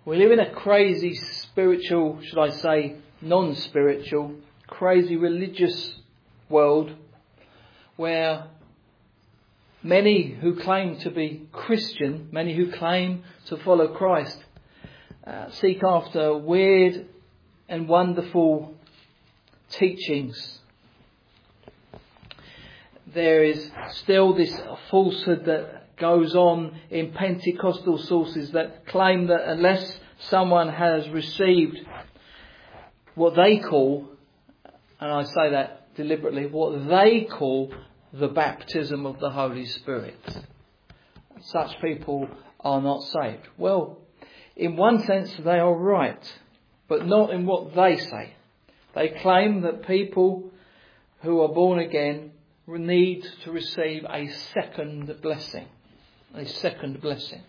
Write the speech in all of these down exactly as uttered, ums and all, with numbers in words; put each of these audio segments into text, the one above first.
We live in a crazy spiritual, should I say, non-spiritual, crazy religious world where many who claim to be Christian, many who claim to follow Christ, uh, seek after weird and wonderful teachings. There is still this falsehood that goes on in Pentecostal sources that claim that unless someone has received what they call, and I say that deliberately, what they call the baptism of the Holy Spirit, such people are not saved. Well, in one sense they are right, but not in what they say. They claim that people who are born again need to receive a second blessing. A second blessing.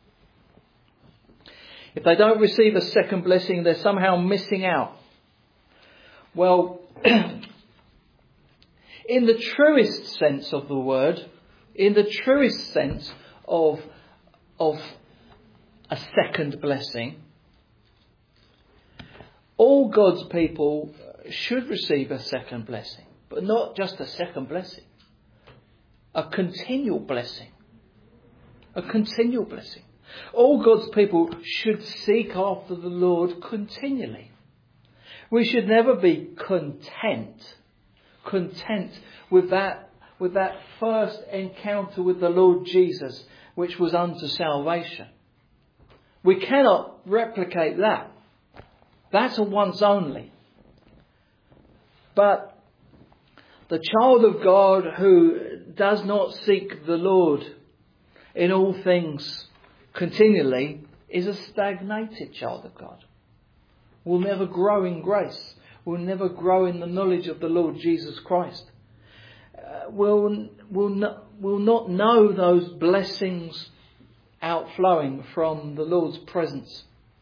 If they don't receive a second blessing, they're somehow missing out. Well, in the truest sense of the word, in the truest sense of, of a second blessing, all God's people should receive a second blessing, but not just a second blessing, a continual blessing, a continual blessing. All God's people should seek after the Lord continually. We should never be content, content with that, with that first encounter with the Lord Jesus, which was unto salvation. We cannot replicate that. That's a once only. But the child of God who does not seek the Lord in all things continually is a stagnated child of God. Will never grow in grace. Will never grow in the knowledge of the Lord Jesus Christ. Uh, will will not will not know those blessings outflowing from the Lord's presence.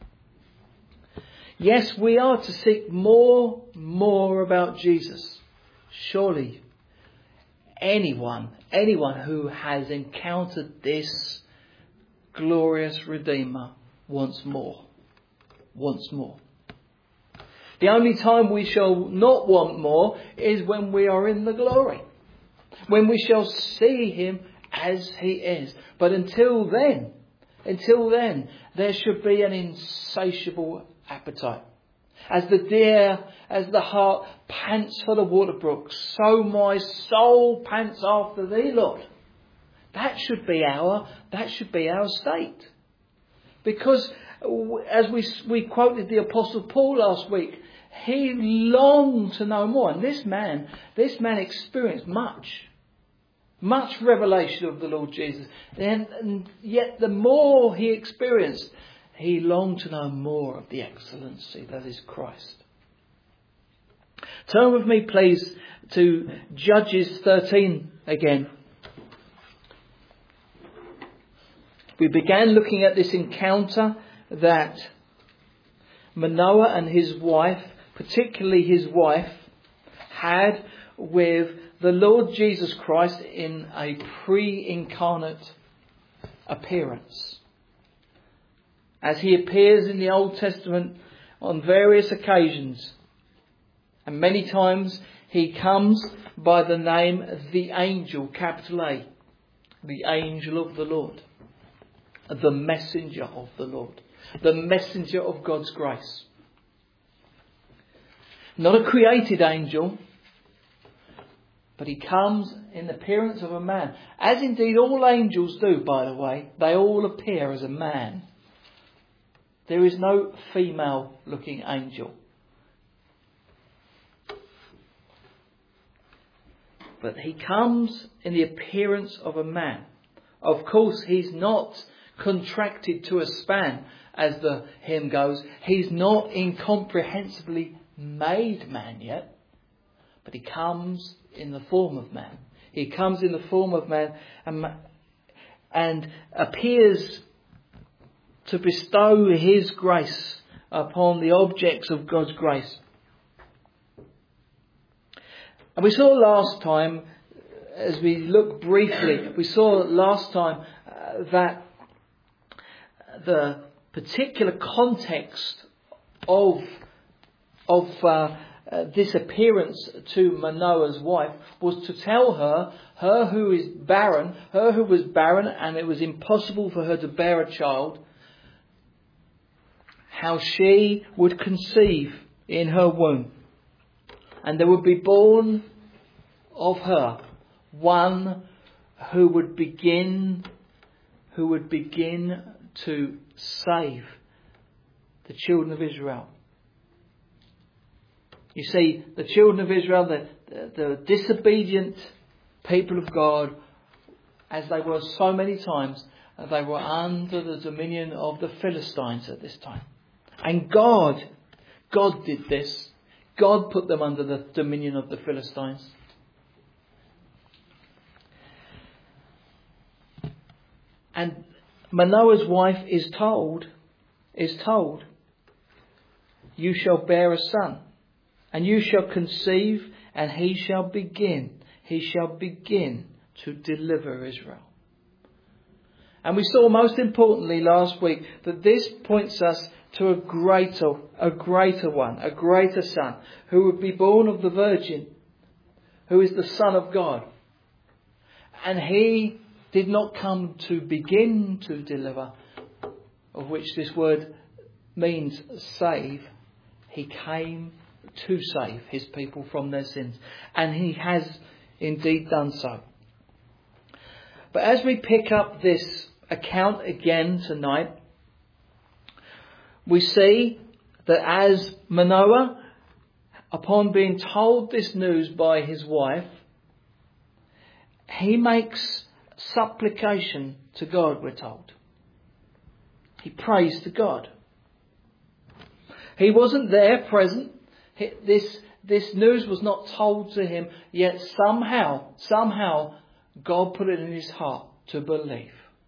Yes, we are to seek more, more about Jesus. Surely anyone, anyone who has encountered this glorious Redeemer wants more, wants more. The only time we shall not want more is when we are in the glory, when we shall see him as he is. But until then, until then, there should be an insatiable appetite. As the deer, as the hart pants for the water brook, so my soul pants after thee, Lord. That should be our, that should be our state. Because as we, we quoted the Apostle Paul last week, he longed to know more. And this man, this man experienced much, much revelation of the Lord Jesus. And, and yet the more he experienced, he longed to know more of the excellency that is Christ. Turn with me, please, to Judges thirteen again. We began looking at this encounter that Manoah and his wife, particularly his wife, had with the Lord Jesus Christ in a pre-incarnate appearance. As he appears in the Old Testament on various occasions. And many times he comes by the name the angel, capital A. The angel of the Lord. The messenger of the Lord. The messenger of God's grace. Not a created angel, but he comes in the appearance of a man. As indeed all angels do, by the way. They all appear as a man. There is no female looking angel. But he comes in the appearance of a man. Of course, he's not contracted to a span, as the hymn goes. He's not incomprehensibly made man yet. But he comes in the form of man. He comes in the form of man and, and appears to bestow his grace upon the objects of God's grace. And we saw last time, as we look briefly, we saw last time uh, that the particular context of of uh, uh, this appearance to Manoah's wife was to tell her, her who is barren, her who was barren and it was impossible for her to bear a child, how she would conceive in her womb. And there would be born of her one who would begin, who would begin to save the children of Israel. You see, the children of Israel, the, the, the disobedient people of God, as they were so many times, they were under the dominion of the Philistines at this time. And God, God did this. God put them under the dominion of the Philistines. And Manoah's wife is told, is told, you shall bear a son, and you shall conceive, and he shall begin, he shall begin to deliver Israel. And we saw most importantly last week that this points us to a greater, a greater one, a greater son, who would be born of the Virgin, who is the Son of God. And he did not come to begin to deliver, of which this word means save. He came to save his people from their sins. And he has indeed done so. But as we pick up this account again tonight, we see that as Manoah, upon being told this news by his wife, he makes supplication to God, we're told. He prays to God. He wasn't there present. He, this, this news was not told to him, yet somehow, somehow, God put it in his heart to believe.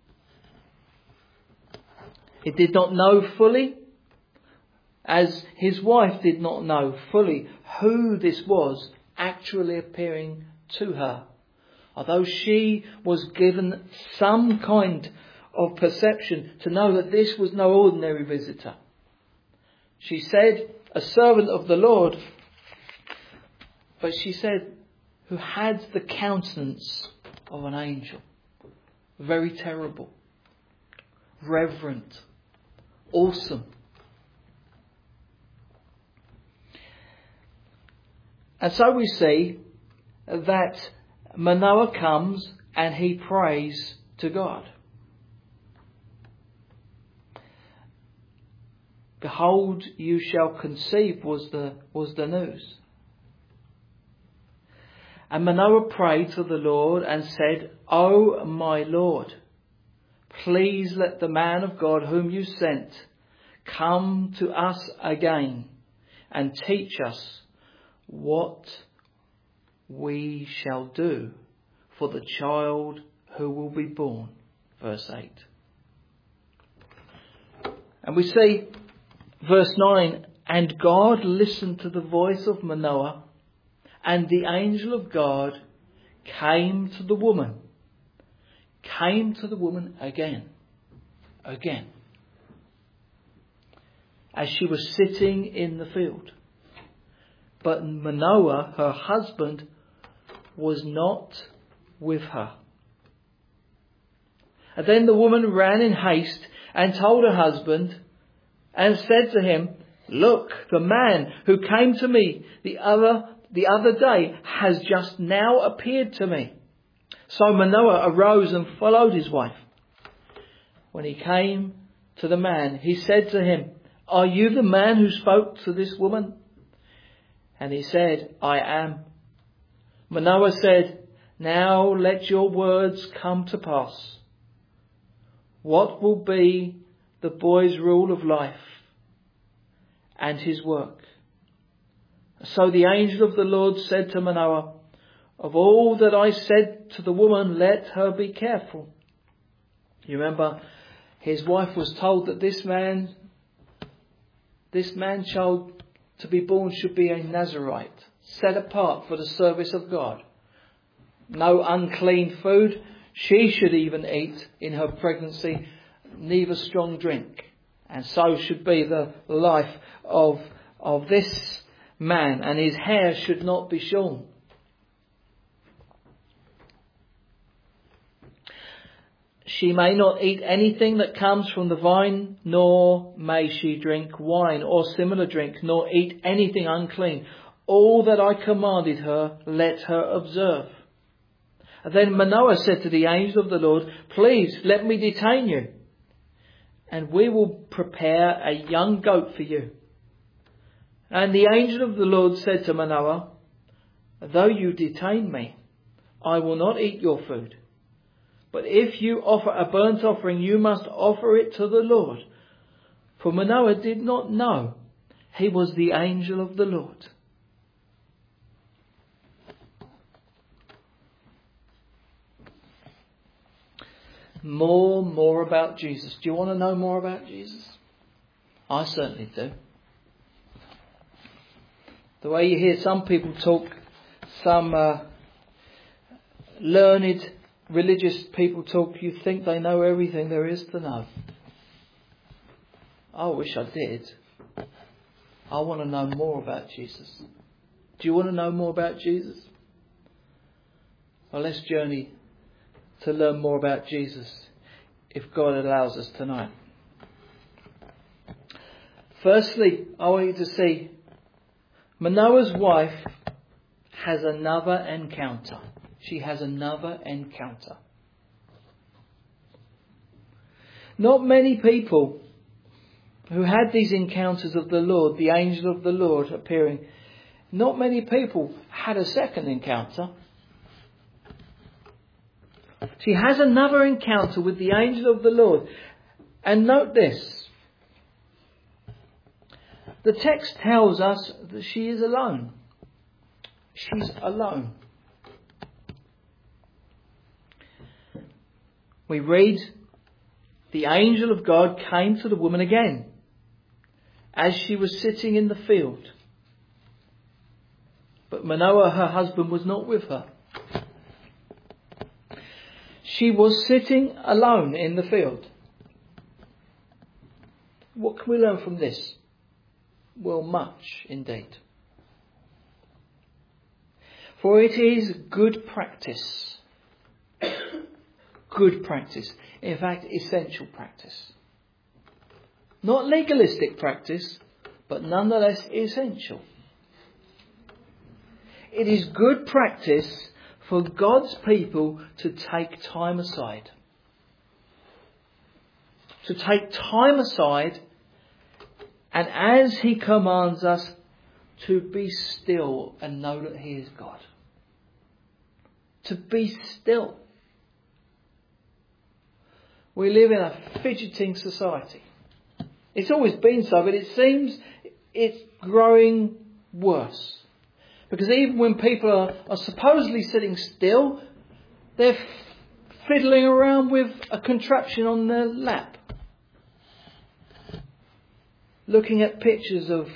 He did not know fully, as his wife did not know fully who this was actually appearing to her. Although she was given some kind of perception to know that this was no ordinary visitor. She said, a servant of the Lord. But she said, who had the countenance of an angel. Very terrible. Reverent. Awesome. And so we see that Manoah comes and he prays to God. Behold, you shall conceive was the, was the news. And Manoah prayed to the Lord and said, O my Lord, please let the man of God whom you sent come to us again and teach us what we shall do for the child who will be born. Verse eight. And we see verse nine, and God listened to the voice of Manoah, and the angel of God came to the woman. Came to the woman again. Again. As she was sitting in the field. But Manoah, her husband, was not with her. And then the woman ran in haste and told her husband and said to him, look, the man who came to me the other, the other day has just now appeared to me. So Manoah arose and followed his wife. When he came to the man, he said to him, are you the man who spoke to this woman? And he said, I am. Manoah said, now let your words come to pass. What will be the boy's rule of life and his work? So the angel of the Lord said to Manoah, of all that I said to the woman, let her be careful. You remember, his wife was told that this man, this man child to be born should be a Nazarite, set apart for the service of God. No unclean food. She should even eat in her pregnancy neither strong drink. And so should be the life of, of this man, and his hair should not be shorn. She may not eat anything that comes from the vine, nor may she drink wine or similar drink, nor eat anything unclean. All that I commanded her, let her observe. Then Manoah said to the angel of the Lord, please let me detain you, and we will prepare a young goat for you. And the angel of the Lord said to Manoah, though you detain me, I will not eat your food. But if you offer a burnt offering, you must offer it to the Lord. For Manoah did not know he was the angel of the Lord. More, more about Jesus. Do you want to know more about Jesus? I certainly do. The way you hear some people talk, some uh, learned religious people talk, you think they know everything there is to know. I wish I did. I want to know more about Jesus. Do you want to know more about Jesus? Well, let's journey to learn more about Jesus, if God allows us tonight. Firstly, I want you to see Manoah's wife has another encounter. She has another encounter. Not many people who had these encounters of the Lord, the angel of the Lord appearing, not many people had a second encounter. She has another encounter with the angel of the Lord. And note this. The text tells us that she is alone. She's alone. We read, the angel of God came to the woman again as she was sitting in the field. But Manoah, her husband, was not with her. She was sitting alone in the field. What can we learn from this? Well, much indeed. For it is good practice. Good practice. In fact, essential practice. Not legalistic practice, but nonetheless essential. It is good practice for God's people to take time aside. To take time aside, and as He commands us, to be still and know that He is God. To be still. We live in a fidgeting society. It's always been so, but it seems it's growing worse. Because even when people are, are supposedly sitting still, they're f- fiddling around with a contraption on their lap. Looking at pictures of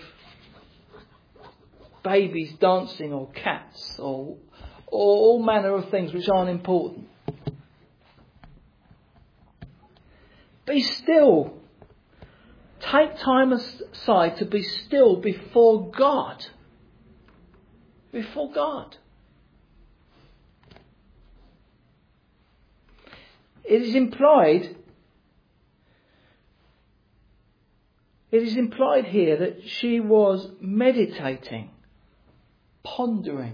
babies dancing or cats or, or all manner of things which aren't important. Be still. Take time aside to be still before God. Before God. It is implied, it is implied here that she was meditating, pondering.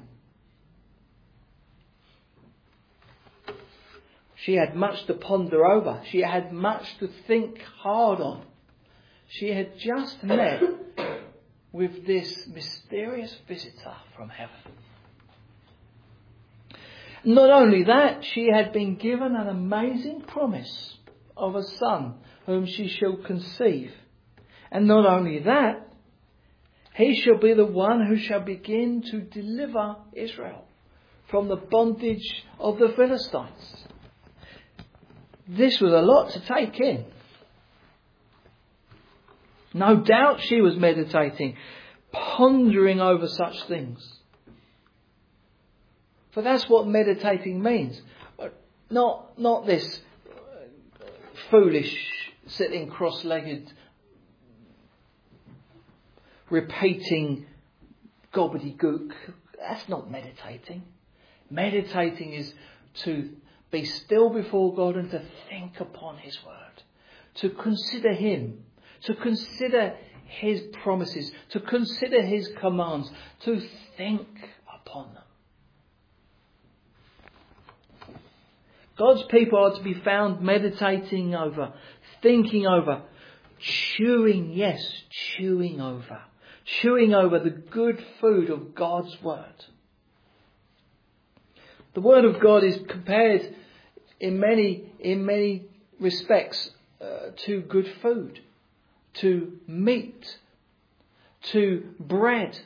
She had much to ponder over. She had much to think hard on. She had just met with this mysterious visitor from heaven. Not only that, she had been given an amazing promise of a son whom she shall conceive. And not only that, he shall be the one who shall begin to deliver Israel from the bondage of the Philistines. This was a lot to take in. No doubt she was meditating, pondering over such things. For that's what meditating means. Not, not this foolish, sitting cross-legged, repeating gobbledygook. That's not meditating. Meditating is to be still before God and to think upon His word, to consider Him, to consider His promises, to consider His commands, to think upon them. God's people are to be found meditating over, thinking over, chewing, yes, chewing over, chewing over the good food of God's word. The word of God is compared in many, in many respects uh, to good food, to meat, to bread.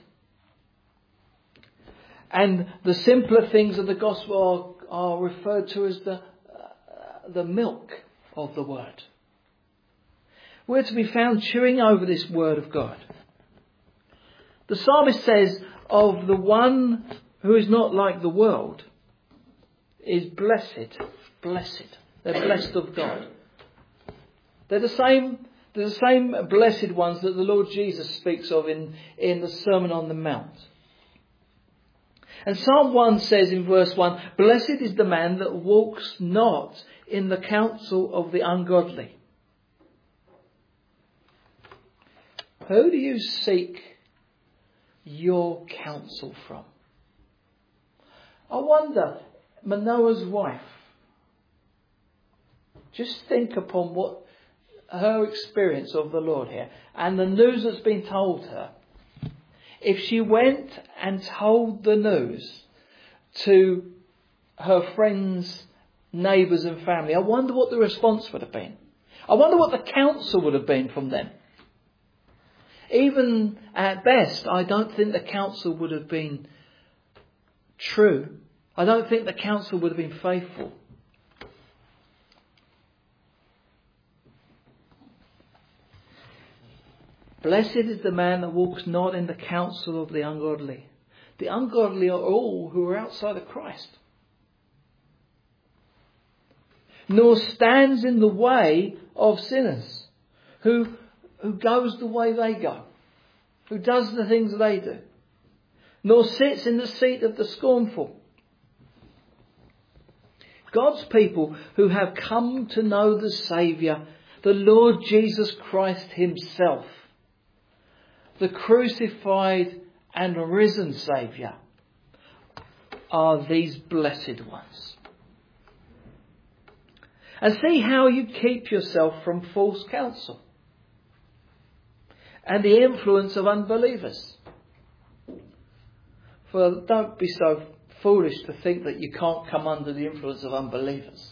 And the simpler things of the gospel are, are referred to as the, uh, the milk of the word. We're to be found chewing over this word of God. The psalmist says of the one who is not like the world is blessed, blessed. They're blessed of God. They're the same, they're the same blessed ones that the Lord Jesus speaks of in, in the Sermon on the Mount. And Psalm one says in verse one, "Blessed is the man that walks not in the counsel of the ungodly." Who do you seek your counsel from? I wonder, Manoah's wife, just think upon what her experience of the Lord here and the news that's been told her. If she went and told the news to her friends, neighbours and family, I wonder what the response would have been. I wonder what the counsel would have been from them. Even at best, I don't think the counsel would have been true. I don't think the counsel would have been faithful. Blessed is the man that walks not in the counsel of the ungodly. The ungodly are all who are outside of Christ. Nor stands in the way of sinners, who, who goes the way they go, who does the things they do. Nor sits in the seat of the scornful. God's people who have come to know the Saviour, the Lord Jesus Christ Himself, the crucified and risen Saviour, are these blessed ones. And see how you keep yourself from false counsel and the influence of unbelievers. For don't be so foolish to think that you can't come under the influence of unbelievers.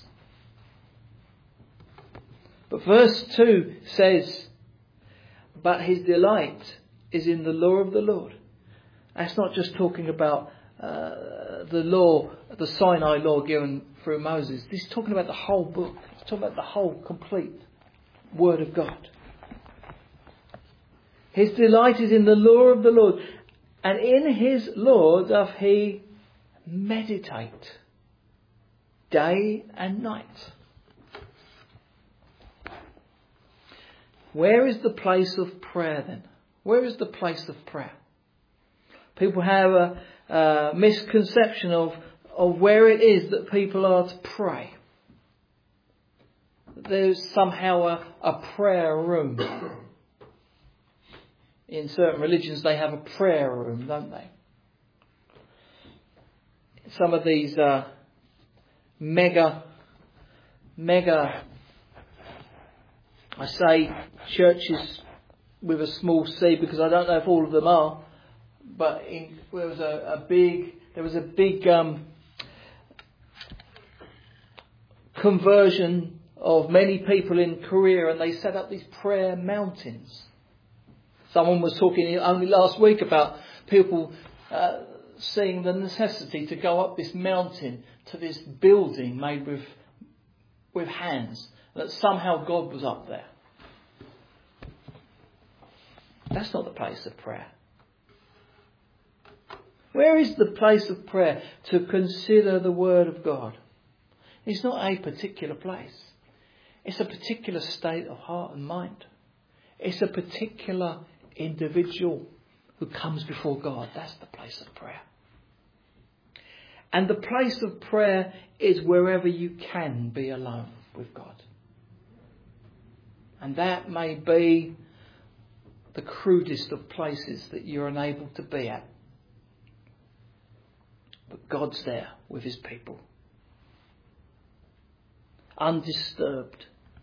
But verse two says, "But his delight is in the law of the Lord." That's not just talking about uh, the law, the Sinai law given through Moses. This is talking about the whole book. It's talking about the whole complete Word of God. His delight is in the law of the Lord, and in His law doth he meditate day and night. Where is the place of prayer then? Where is the place of prayer? People have a, a misconception of, of where it is that people are to pray. There's somehow a, a prayer room. In certain religions they have a prayer room, don't they? Some of these uh, mega, mega, I say churches with a small c because I don't know if all of them are, but in, there was a, a big, there was a big um, conversion of many people in Korea, and they set up these prayer mountains. Someone was talking only last week about people uh, seeing the necessity to go up this mountain to this building made with with hands, that somehow God was up there. That's not the place of prayer. Where is the place of prayer to consider the Word of God? It's not a particular place. It's a particular state of heart and mind. It's a particular individual who comes before God. That's the place of prayer. And the place of prayer is wherever you can be alone with God. And that may be the crudest of places that you're unable to be at. But God's there with his people. Undisturbed.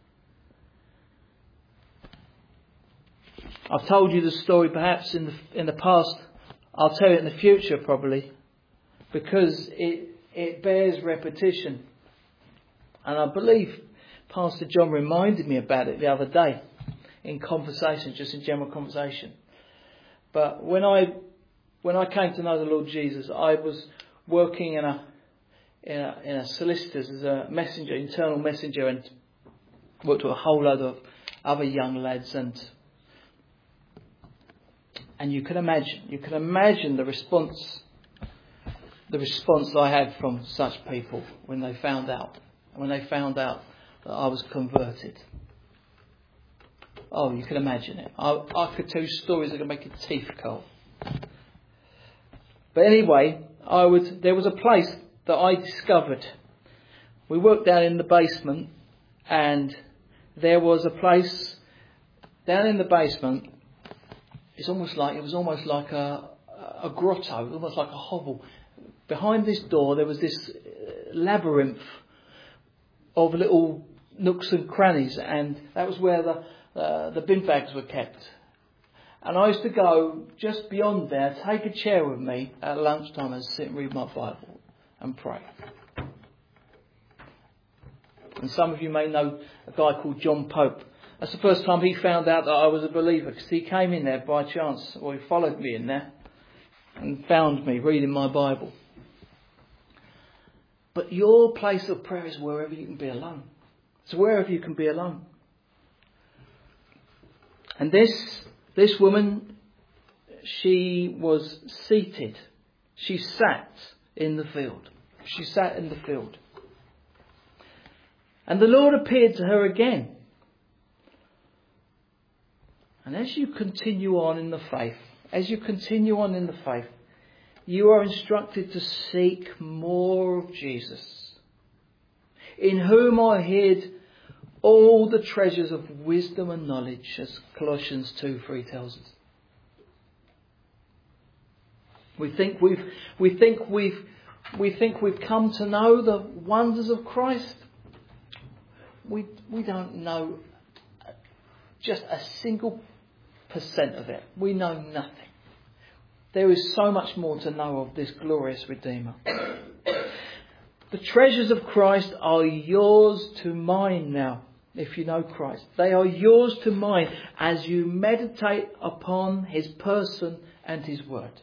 I've told you the story perhaps in the, in the past. I'll tell you it in the future probably. Because it, it bears repetition. And I believe Pastor John reminded me about it the other day. In conversation, just in general conversation. But when I when I came to know the Lord Jesus, I was working in a in a, in a solicitor's as a messenger, internal messenger, and worked with a whole load of other young lads, and and you can imagine, you can imagine the response, the response I had from such people when they found out, when they found out that I was converted. Oh, you can imagine it. I, I could tell you stories that could make your teeth curl. But anyway, I would. There was a place that I discovered. We worked down in the basement, and there was a place down in the basement. It's almost like it was almost like a a grotto, almost like a hovel. Behind this door, there was this labyrinth of little nooks and crannies, and that was where the Uh, the bin bags were kept. And I used to go just beyond there, take a chair with me at lunchtime and sit and read my Bible and pray. And some of you may know a guy called John Pope. That's the first time he found out that I was a believer, because he came in there by chance, or he followed me in there and found me reading my Bible. But your place of prayer is wherever you can be alone. It's wherever you can be alone. And this this woman, she was seated. She sat in the field. She sat in the field. And the Lord appeared to her again. And as you continue on in the faith, as you continue on in the faith, you are instructed to seek more of Jesus, in whom I hid all the treasures of wisdom and knowledge, as Colossians two three tells us. We think we've we think we've we think we've come to know the wonders of Christ. We we don't know just a single percent of it. We know nothing. There is so much more to know of this glorious Redeemer. The treasures of Christ are yours to mine now. If you know Christ, they are yours to mine as you meditate upon his person and his word.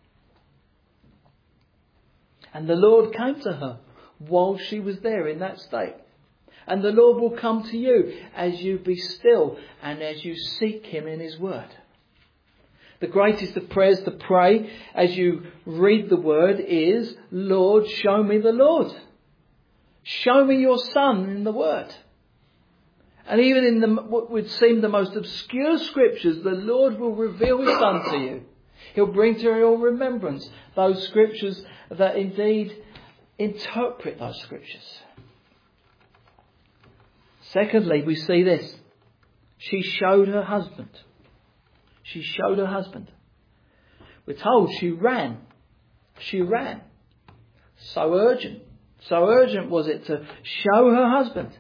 And the Lord came to her while she was there in that state. And the Lord will come to you as you be still and as you seek him in his word. The greatest of prayers to pray as you read the word is, Lord, show me the Lord. Show me your Son in the word. And even in the, what would seem the most obscure scriptures, the Lord will reveal his Son to you. He'll bring to your remembrance those scriptures that indeed interpret those scriptures. Secondly, we see this. She showed her husband. She showed her husband. We're told she ran. She ran. So urgent. So urgent was it to show her husband.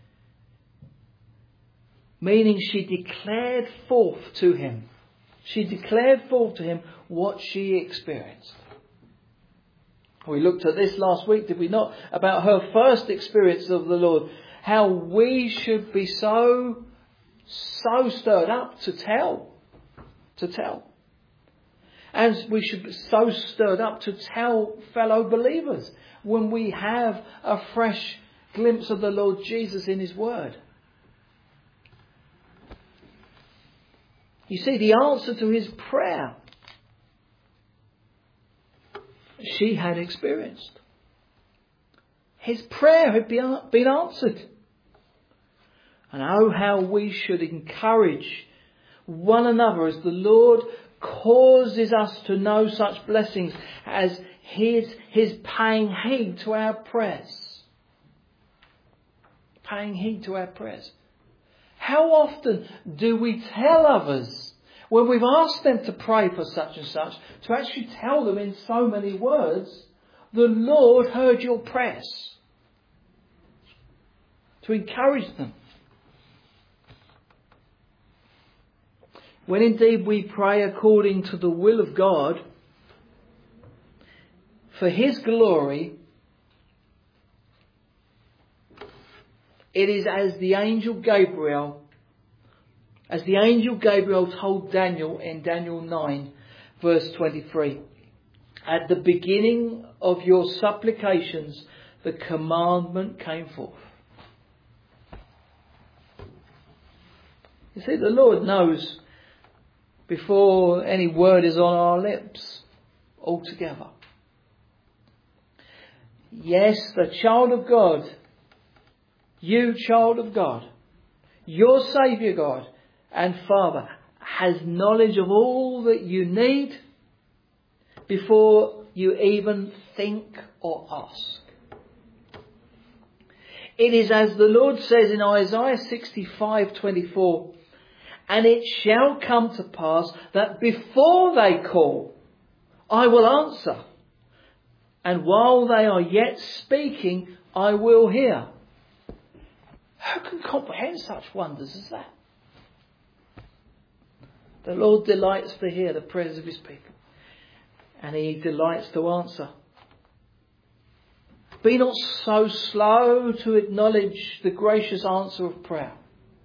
Meaning she declared forth to him. She declared forth to him what she experienced. We looked at this last week, did we not? About her first experience of the Lord. How we should be so, so stirred up to tell. To tell. And we should be so stirred up to tell fellow believers when we have a fresh glimpse of the Lord Jesus in his word. You see, the answer to his prayer, she had experienced. His prayer had been answered. And oh, how we should encourage one another as the Lord causes us to know such blessings as His, His paying heed to our prayers. Paying heed to our prayers. How often do we tell others, when we've asked them to pray for such and such, to actually tell them in so many words, the Lord heard your prayers? To encourage them. When indeed we pray according to the will of God, for His glory, it is as the angel Gabriel, as the angel Gabriel told Daniel in Daniel nine, verse twenty-three. At the beginning of your supplications, the commandment came forth. You see, the Lord knows before any word is on our lips altogether. Yes, the child of God, you child of God, your Saviour God and Father has knowledge of all that you need before you even think or ask. It is as the Lord says in Isaiah sixty-five twenty-four, and it shall come to pass that before they call, I will answer. And while they are yet speaking, I will hear. Who can comprehend such wonders as that? The Lord delights to hear the prayers of His people. And He delights to answer. Be not so slow to acknowledge the gracious answer of prayer.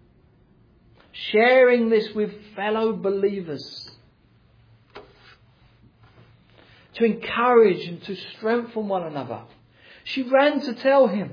Sharing this with fellow believers. To encourage and to strengthen one another. She ran to tell him.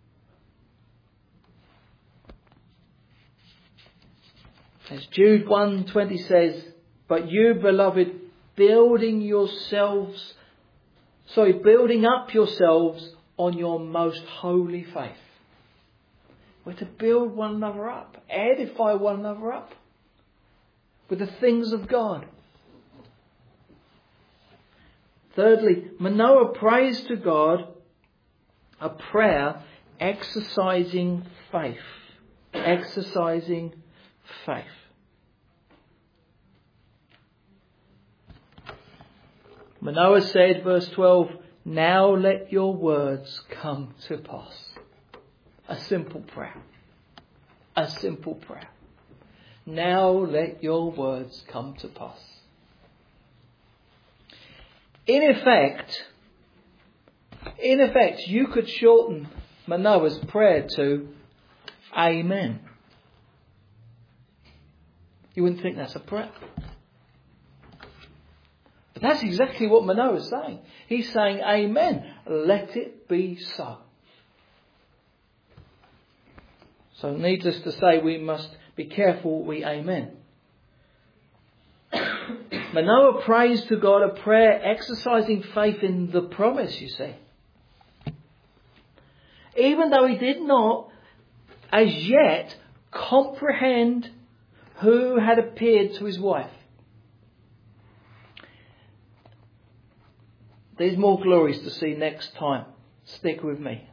As Jude one twenty says, but you, beloved, building yourselves, sorry, building up yourselves on your most holy faith. We're to build one another up, edify one another up with the things of God. Thirdly, Manoah prays to God a prayer exercising faith. Exercising faith. Manoah said, verse twelve, now let your words come to pass. A simple prayer. A simple prayer. Now let your words come to pass. In effect, in effect, you could shorten Manoah's prayer to Amen. You wouldn't think that's a prayer. But that's exactly what Manoah's saying. He's saying, Amen. Let it be so. So needless to say, we must be careful what we amen. Manoah prays to God a prayer exercising faith in the promise, you see. Even though he did not, as yet, comprehend who had appeared to his wife. There's more glories to see next time. Stick with me.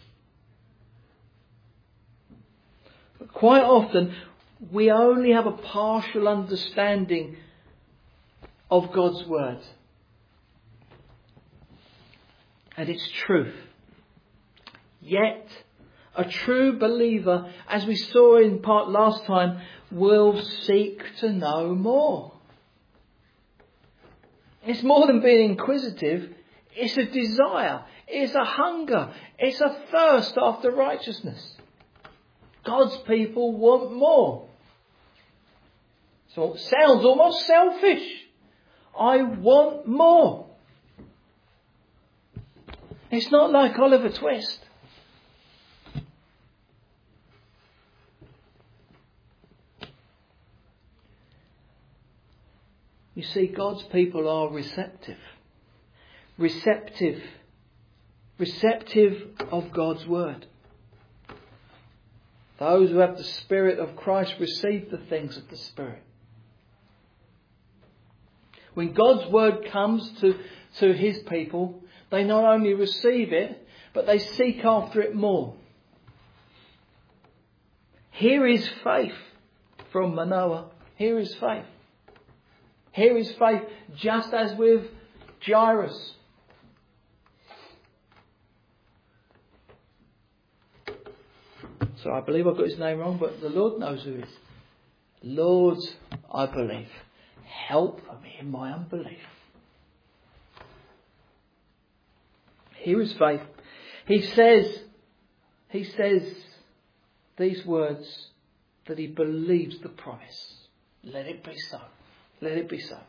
But quite often, we only have a partial understanding of God's word and its truth. Yet, a true believer, as we saw in part last time, will seek to know more. It's more than being inquisitive. It's a desire. It's a hunger. It's a thirst after righteousness. God's people want more. So it sounds almost selfish. I want more. It's not like Oliver Twist. You see, God's people are receptive. Receptive. Receptive of God's word. Those who have the Spirit of Christ receive the things of the Spirit. When God's word comes to, to his people, they not only receive it, but they seek after it more. Here is faith from Manoah. Here is faith. Here is faith just as with Jairus. So I believe I've got his name wrong, but the Lord knows who it is. Lord, I believe. Help me in my unbelief. Here is faith. He says, he says these words that he believes the promise. Let it be so. Let it be so.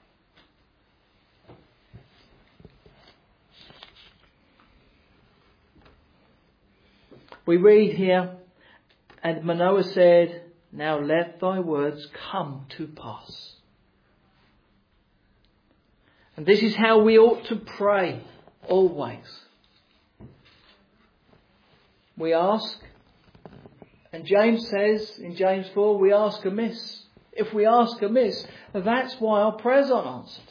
We read here, and Manoah said, now let thy words come to pass. And this is how we ought to pray always. We ask, and James says in James four, we ask amiss. If we ask amiss, that's why our prayers aren't answered.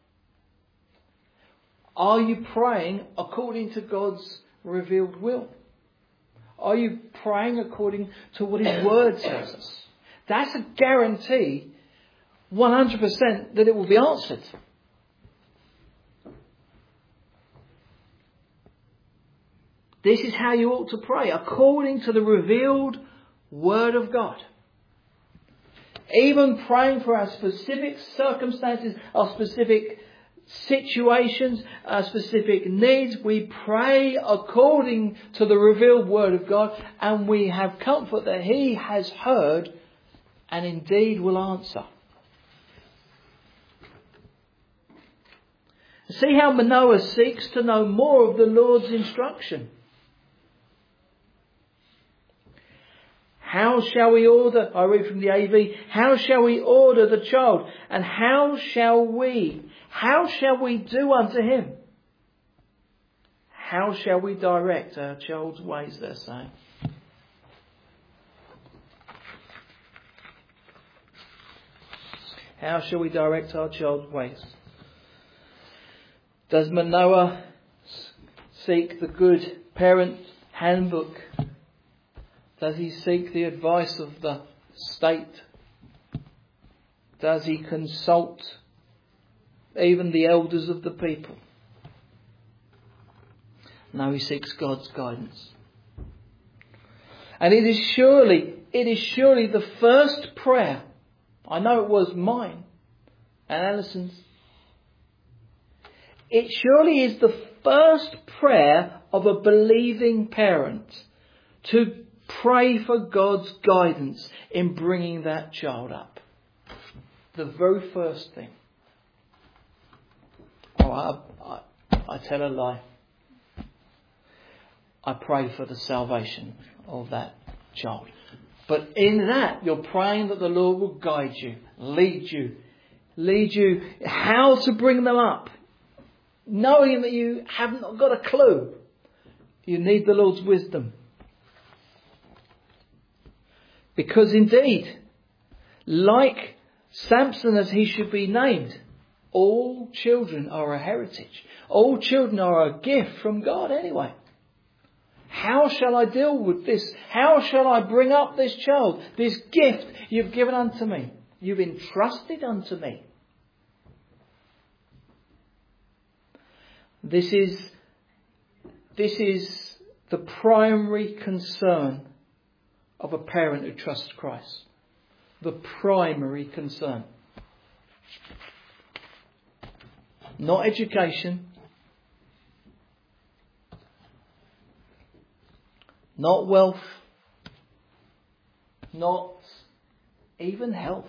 Are you praying according to God's revealed will? Are you praying according to what his word tells us? That's a guarantee, one hundred percent, that it will be answered. This is how you ought to pray, according to the revealed word of God. Even praying for our specific circumstances, our specific situations, our specific needs, we pray according to the revealed word of God, and we have comfort that he has heard and indeed will answer. See how Manoah seeks to know more of the Lord's instruction. How shall we order, I read from the A V, how shall we order the child? And how shall we, how shall we do unto him? How shall we direct our child's ways, they're saying. How shall we direct our child's ways? Does Manoah seek the good parent handbook? Does he seek the advice of the state? Does he consult even the elders of the people? No, he seeks God's guidance. And it is surely, it is surely the first prayer. I know it was mine and Alison's. It surely is the first prayer of a believing parent to pray for God's guidance in bringing that child up. The very first thing. Oh, I, I, I tell a lie. I pray for the salvation of that child. But in that, you're praying that the Lord will guide you, lead you, lead you how to bring them up. Knowing that you haven't got a clue. You need the Lord's wisdom. Because indeed, like Samson as he should be named, all children are a heritage. All children are a gift from God anyway. How shall I deal with this? How shall I bring up this child? This gift you've given unto me. You've entrusted unto me. This is, this is the primary concern of a parent who trusts Christ. The primary concern. Not education. Not wealth. Not even health.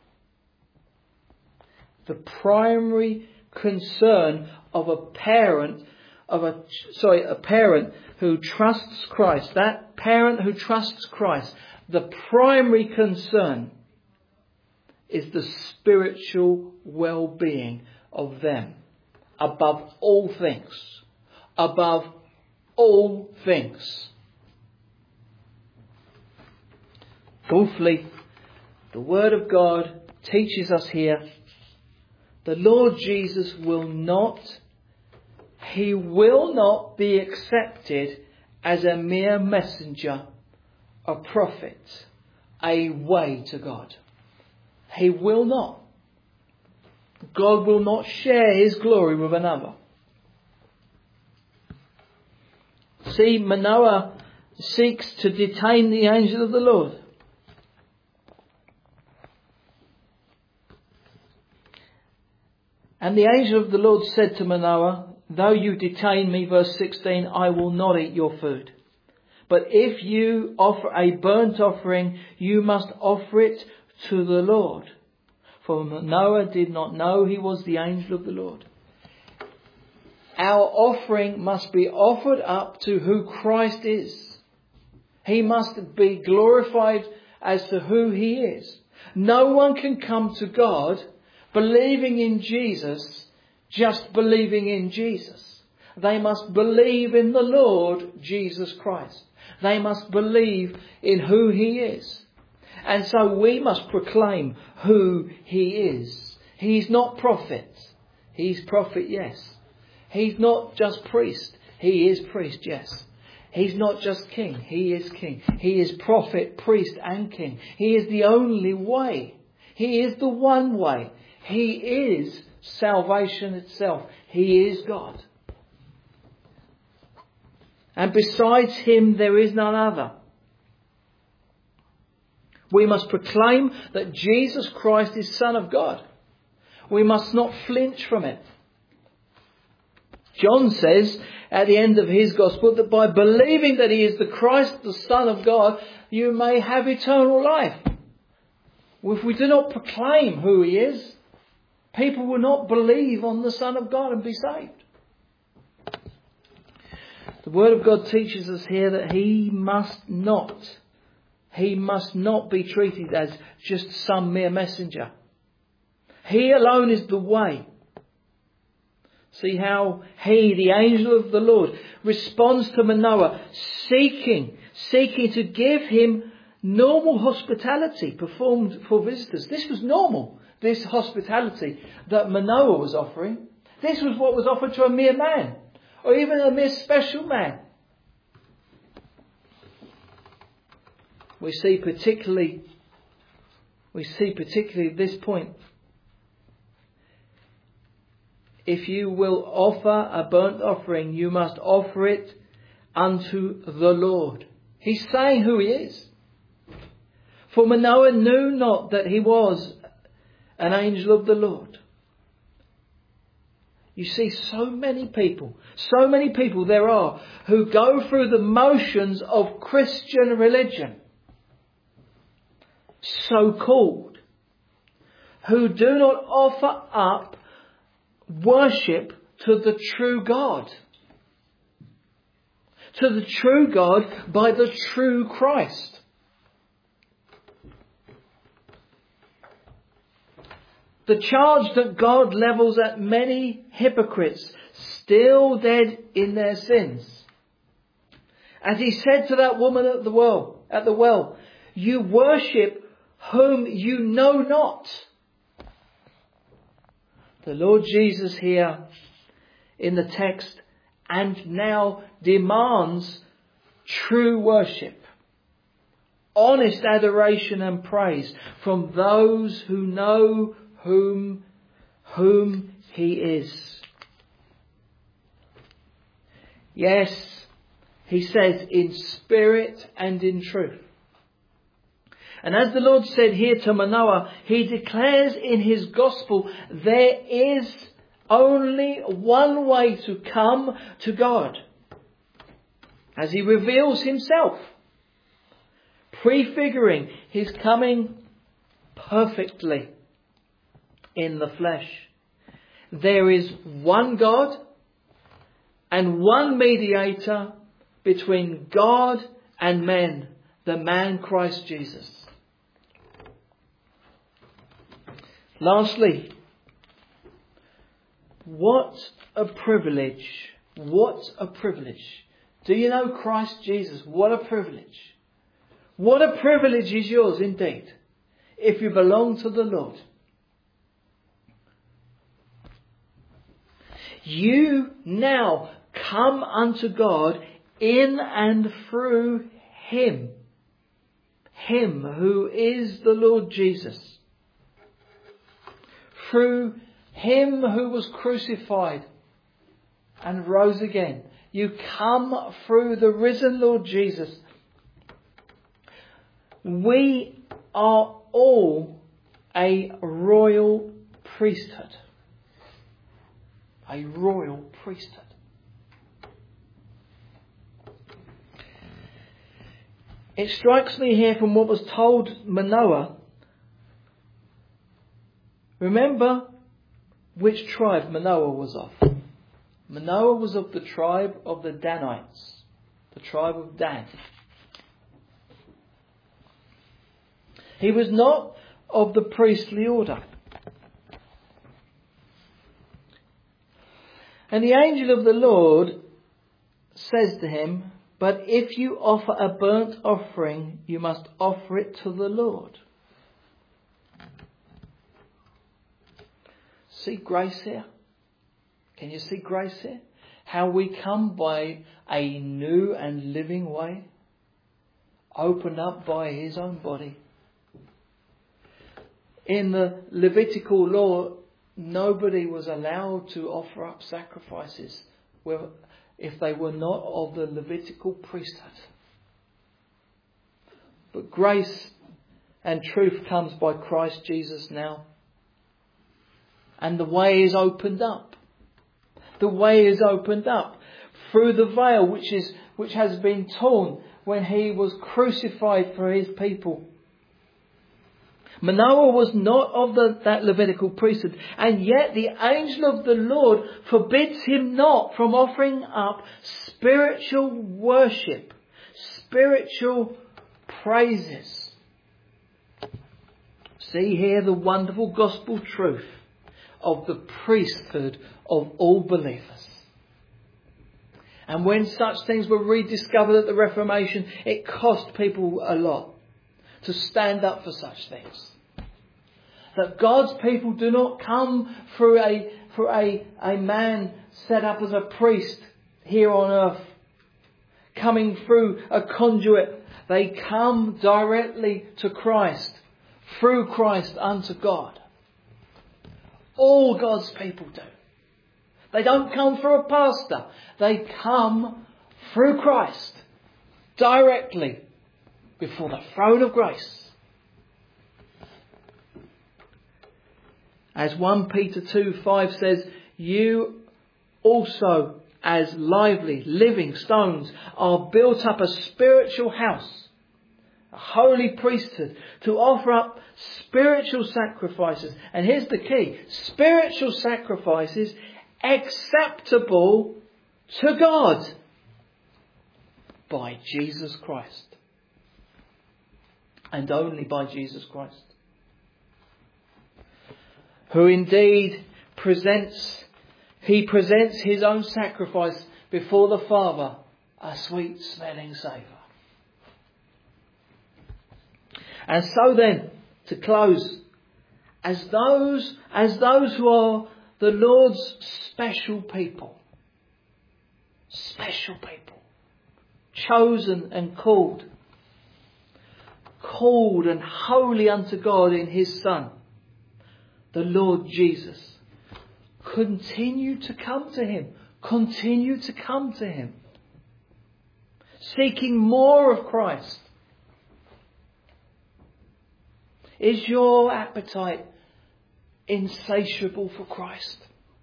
The primary concern of a parent, of a sorry, a parent who trusts Christ, that parent who trusts Christ, the primary concern is the spiritual well-being of them above all things. Above all things. Fourthly, the Word of God teaches us here The Lord Jesus will not, He will not be accepted as a mere messenger, a prophet, a way to God. He will not. God will not share His glory with another. See, Manoah seeks to detain the angel of the Lord. And the angel of the Lord said to Manoah, though you detain me, verse sixteen, I will not eat your food. But if you offer a burnt offering, you must offer it to the Lord. For Manoah did not know he was the angel of the Lord. Our offering must be offered up to who Christ is. He must be glorified as to who He is. No one can come to God believing in Jesus, just believing in Jesus. They must believe in the Lord Jesus Christ. They must believe in who He is. And so we must proclaim who He is. He's not prophet. He's prophet, yes. He's not just priest. He is priest, yes. He's not just king. He is king. He is prophet, priest and king. He is the only way. He is the one way. He is salvation itself. He is God. And besides Him there is none other. We must proclaim that Jesus Christ is Son of God. We must not flinch from it. John says at the end of his gospel that by believing that He is the Christ, the Son of God, you may have eternal life. If we do not proclaim who He is, people will not believe on the Son of God and be saved. The Word of God teaches us here that He must not, He must not be treated as just some mere messenger. He alone is the way. See how He, the angel of the Lord, responds to Manoah, seeking, seeking to give him normal hospitality performed for visitors. This was normal, this hospitality that Manoah was offering. This was what was offered to a mere man, or even a mere special man. We see particularly, we see particularly at this point, if you will offer a burnt offering, you must offer it unto the Lord. He's saying who He is. For Manoah knew not that he was an angel of the Lord. You see, so many people, so many people there are who go through the motions of Christian religion, so-called, who do not offer up worship to the true God. To the true God by the true Christ. The charge that God levels at many hypocrites still dead in their sins. As He said to that woman at the well, at the well, you worship whom you know not. The Lord Jesus here in the text and now demands true worship, honest adoration and praise from those who know whom, whom He is. Yes, He says in spirit and in truth. And as the Lord said here to Manoah, He declares in His gospel, there is only one way to come to God. As He reveals Himself, prefiguring His coming perfectly in the flesh. There is one God and one mediator between God and men, the man Christ Jesus. Lastly, what a privilege, what a privilege. Do you know Christ Jesus? What a privilege. What a privilege is yours indeed, if you belong to the Lord. You now come unto God in and through Him. Him who is the Lord Jesus. Through Him who was crucified and rose again. You come through the risen Lord Jesus. We are all a royal priesthood. A royal priesthood. It strikes me here from what was told Manoah. Remember which tribe Manoah was of. Manoah was of the tribe of the Danites. The tribe of Dan. He was not of the priestly order. And the angel of the Lord says to him, but if you offer a burnt offering, you must offer it to the Lord. See grace here? Can you see grace here? How we come by a new and living way, opened up by His own body. In the Levitical law, nobody was allowed to offer up sacrifices if they were not of the Levitical priesthood. But grace and truth comes by Christ Jesus now. And the way is opened up. The way is opened up through the veil which is which has been torn when He was crucified for His people. Manoah was not of the, that Levitical priesthood, and yet the angel of the Lord forbids him not from offering up spiritual worship, spiritual praises. See here the wonderful gospel truth of the priesthood of all believers. And when such things were rediscovered at the Reformation, it cost people a lot to stand up for such things. That God's people do not come through a, through a, a man set up as a priest here on earth, coming through a conduit. They come directly to Christ, through Christ unto God. All God's people do. They don't come through a pastor. They come through Christ, directly before the throne of grace. As First Peter two five says, you also as lively, living stones are built up a spiritual house, a holy priesthood, to offer up spiritual sacrifices. And here's the key. Spiritual sacrifices acceptable to God by Jesus Christ. And only by Jesus Christ. Who indeed presents, He presents His own sacrifice before the Father, a sweet smelling savour. And so then, to close, as those, as those who are the Lord's special people, special people, chosen and called, called and holy unto God in His Son, the Lord Jesus, continue to come to Him, continue to come to Him, seeking more of Christ. Is your appetite insatiable for Christ?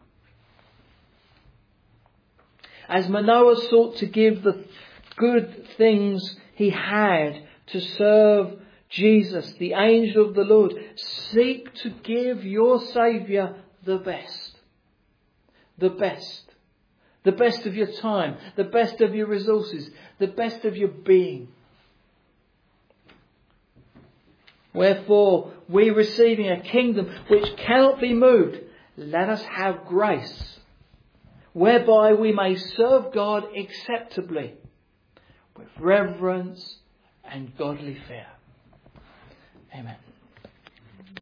As Manoah sought to give the good things he had to serve Jesus, the angel of the Lord, seek to give your Saviour the best. The best. The best of your time. The best of your resources. The best of your being. Wherefore, we receiving a kingdom which cannot be moved, let us have grace, whereby we may serve God acceptably, with reverence and godly fear. Amen.